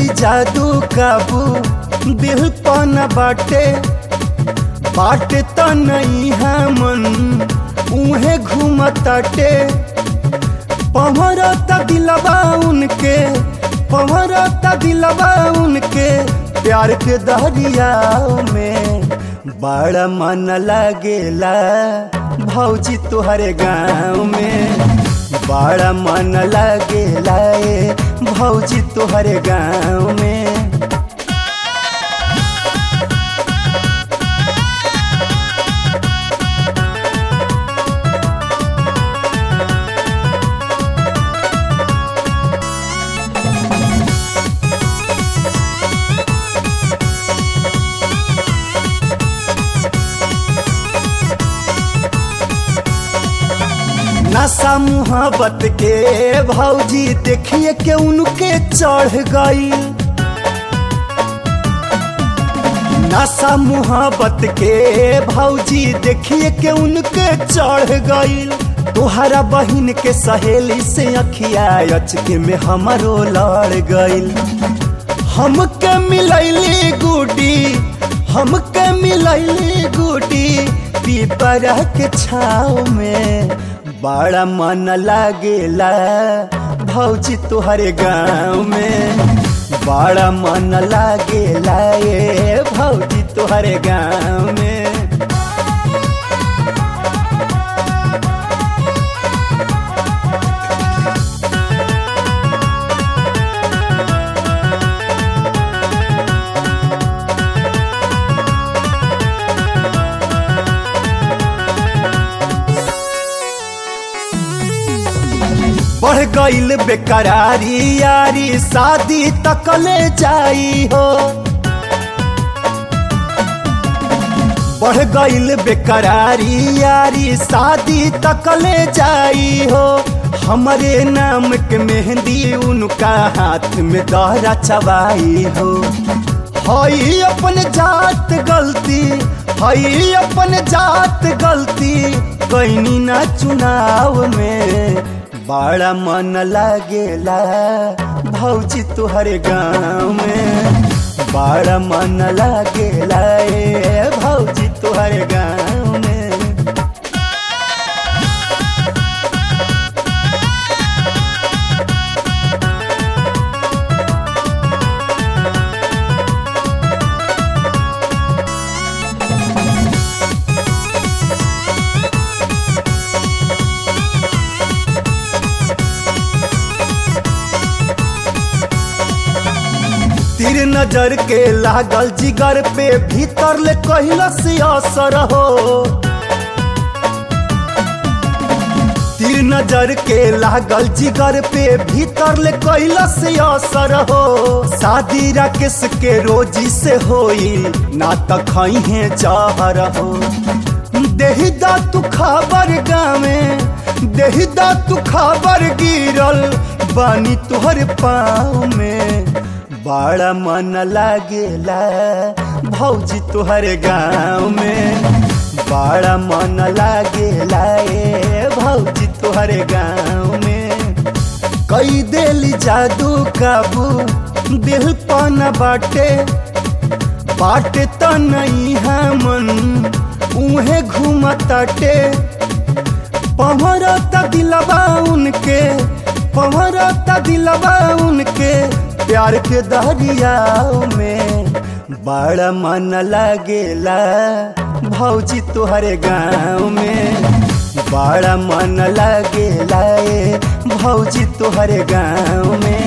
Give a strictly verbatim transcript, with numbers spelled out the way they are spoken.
देली जादू काबू दिल पन बाटे बाटे त नहीं है मन उहे घूमताटे पवरता दिलवा उनके पवरता दिलवा उनके प्यार के दरिया में बड़ा मन लागेला भौजी तुहरे गाँव में बड़ा मन लागेला ए भौजी तुहरे गाँव में। नशा मुहब्बत के भौजी देखिए के उनके चढ़ गई नशा मुहब्बत के भौजी देखिए के उनके चढ़ गई तुहरा बहिन के सहेली से अखिया अचके में हमारो लड़ गई हमके मिलैली गुडी हमके मिलैली गुडी पीपरा के छाव में बड़ा मन लागेला भौजी तुहरे गाँव में बड़ा मन लागेला ये भौजी तुहरे गाँव में। बढ़ गईल बेकरारी यारी शादी तकले जाई हो बढ़ गईल बेकरारी यारी शादी तकले जाई हो हमारे नाम के मेहंदी उनका हाथ में दहरा चबाई हो हई अपन जात गलती हई अपन जात गलती कहीं ना चुनाव में बड़ा मन लागेला भौजी तुहरे गाँव में बड़ा मन लागेला ए भौजी तुहरे गाँव में। तीर नजर के लागल जिगर पे भीतर ले कहलस असर हो तीर नजर के लागल जिगर पे भीतर ले कहलस असर हो शादी राकेश के रोजी से होई ना त खइहे जहर हो देही दा तू खबर गावे देही दा तू खबर गिरल बानी तुहर पाँव में बड़ा मन लागेला भौजी तुहरे गाँव में बड़ा मन लागेला ए भौजी तुहरे गाँव में कई देली जादू काबू दिल पन बाटे बाटे त नहीं है मन उहे घूमताटे पवरता दिलवा उनके पवरता दिलवा उनके प्यार के दरिया में बड़ा मन लागेला भौजी तुहरे गाँव में बड़ा मन लागेला ए भौजी तुहरे गाँव में।